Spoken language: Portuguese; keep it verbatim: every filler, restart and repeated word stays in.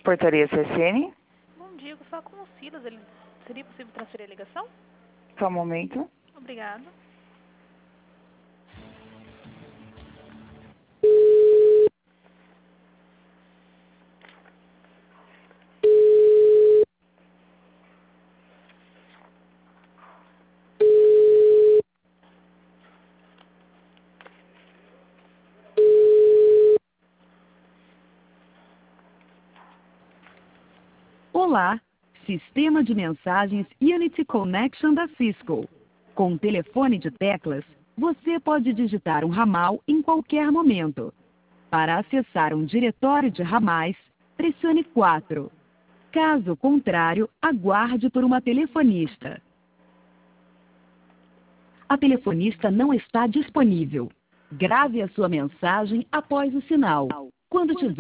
Portaria C S N. Bom dia, eu vou falar com o Silas. Ele... Seria possível transferir a ligação? Só um momento. Obrigada. Olá, Sistema de Mensagens Unity Connection da Cisco. Com o telefone de teclas, você pode digitar um ramal em qualquer momento. Para acessar um diretório de ramais, pressione quatro. Caso contrário, aguarde por uma telefonista. A telefonista não está disponível. Grave a sua mensagem após o sinal. Quando tiver